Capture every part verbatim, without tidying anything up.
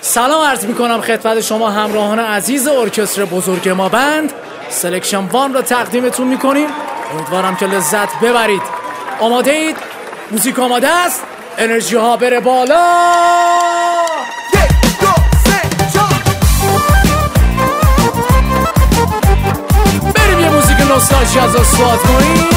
سلام عرض میکنم خدمت شما همراهان عزیز ارکستر بزرگ ما بند. سلکشن وان را تقدیمتون میکنیم. امیدوارم که لذت ببرید. آماده اید؟ موزیک آماده است؟ انرژی ها بره بالا. یک دو سه چهار بریم یه موزیک نوستالژی از اصوات کنیم.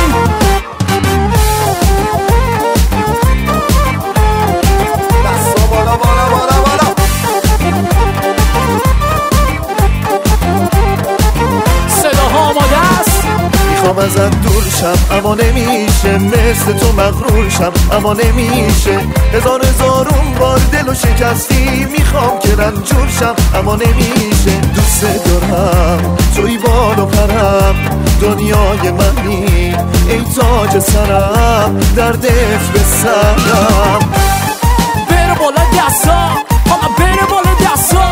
میخوام ازت دور شم اما نمیشه، مثل تو مغرور شم اما نمیشه. هزار هزارون بار دلو شکستی، میخوام که رنجور شم اما نمیشه. دوست دارم توی بال و پرم، دنیای منی ای تاج سرم، دردت به سرم. بره بالا دستا، حالا بره بالا دستا.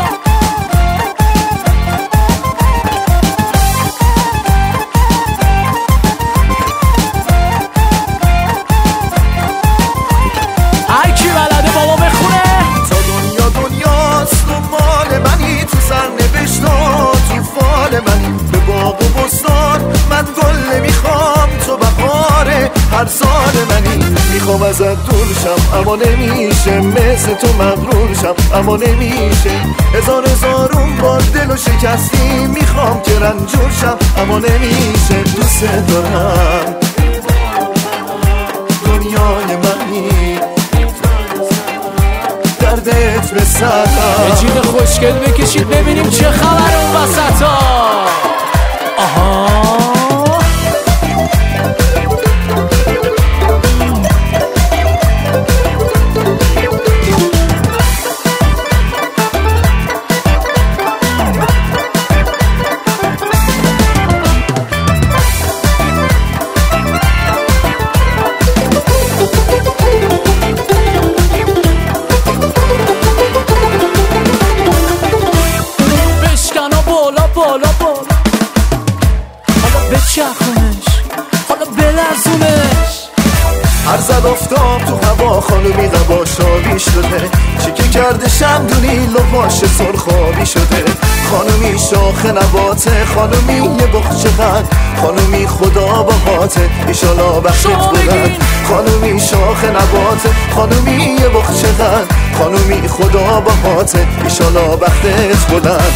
هر سال منی میخوام ازت دور شم اما نمیشه، مثل تو مغرور شم اما نمیشه. هزار هزارون بار دلو شکستی، میخوام که رنجور شم اما نمیشه. دوست دارم دنیای منی، دردت به سرم. یه جیب خوشگل بکشید ببینیم چه خبر اون وسطا. آها بالا بالا، حالا بچرخونش، حالا بلرزونش. هر زد افتام تو هوا خانومی قباش آبی شده، چیکه کرده شمدونی لباش سرخابی شده. خانومی شاخ نباته، خانومی یه بخچه قند، خانومی خدا باهاته ایشالا بختت بلند. خانومی شاخ نباته، خانومی یه بخچه قند، خانومی خدا باهاته ایشالا بختت بلند.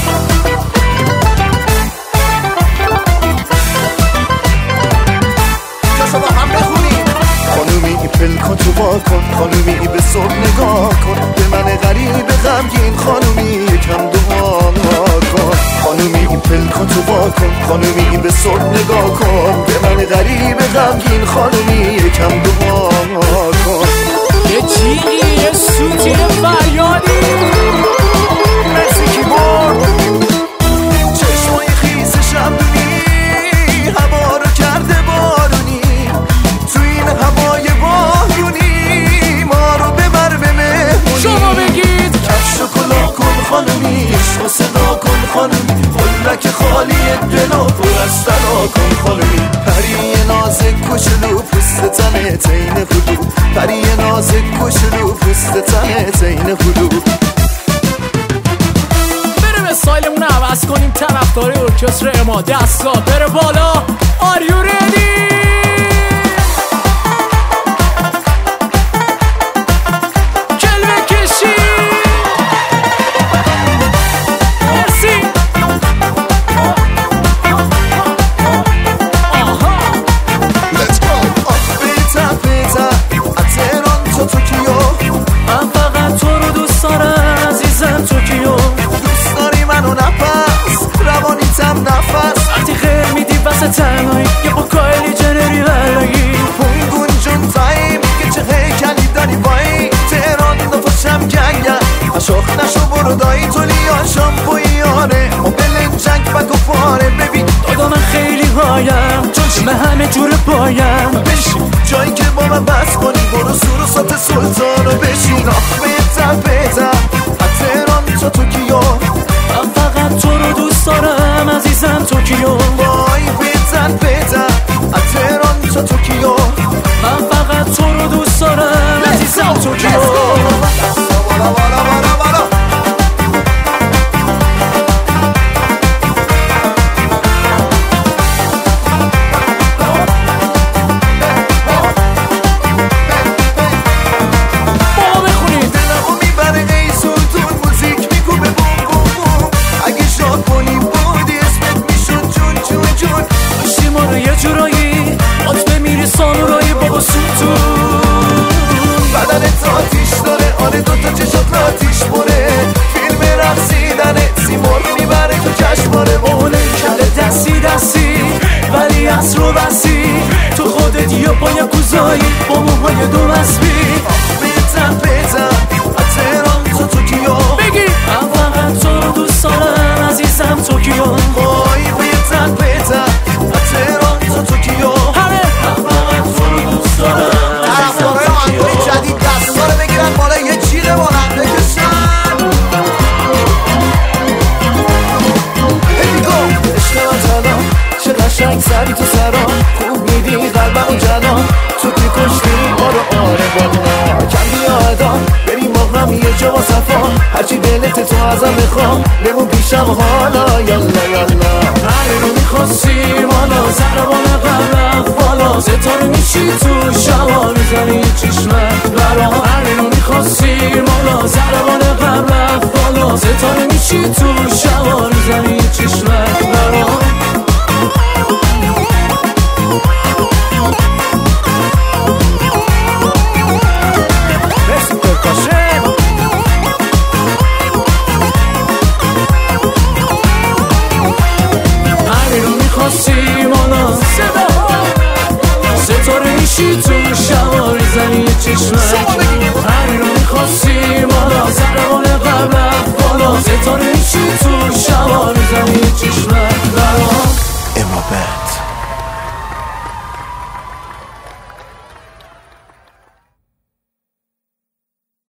خانومی پل کن تو با کن، خانومی به صبح نگاه کن، به من غریب غمگین خانومی یکم دعا کن. خانومی پل کن تو با کن، خانومی به صبح نگاه کن، به من غریب غمگین خانومی یکم دعا کن. یه جیغی یه سوتی یه فریادی مرسی کیبورد. چشمای خیس شمدونی هوا رو کرده بارونی، تو این هوای بارونی ما رو ببر به مهمونی. شما بگید کفش و کلا کن خانومی، عشق و صدا کن خانومی، قلک خالی دل و پر از طلا کن خانومی. پری نازک کوچولو پوست تنه تین هلو، پری نازک کوچولو پوست تنه تین هلو. بریم استایلمون رو عوض کنیم. طرفدار ارکستر ما دستا بره بالا. Are you ready؟ تنهایی یه با کایلی جنری بلگی پونگون جون تایم که چه هیکلی داری بایی تهران نفاشم گنگن اشاخ نشو برو دایی تو لیان شامپویانه و بلن جنگ بگو پاره. ببین دادا من خیلی هایم چون من همه جور پایم. بشین جایی که با من بس کنی، برو سور و سات سلطان رو بشین. آخ بهتر بهتر از تهران تا توکیو، من فقط تو رو دوست دارم عزیزم توکیو. وای بهتر بهتر از تهران تا توکیو، من فقط تو رو دوست دارم عزیزم توکیو. چشمت برام هر رو میخواستی مالا زربان قبل رفت بالا ستاره میشی تو شبا میزنی چشمت برام میشی تو شبا میزنی چشمک هری رو میخواستی مالا زربان قبل رفت بالا ستاره میشی تو شبا میزنی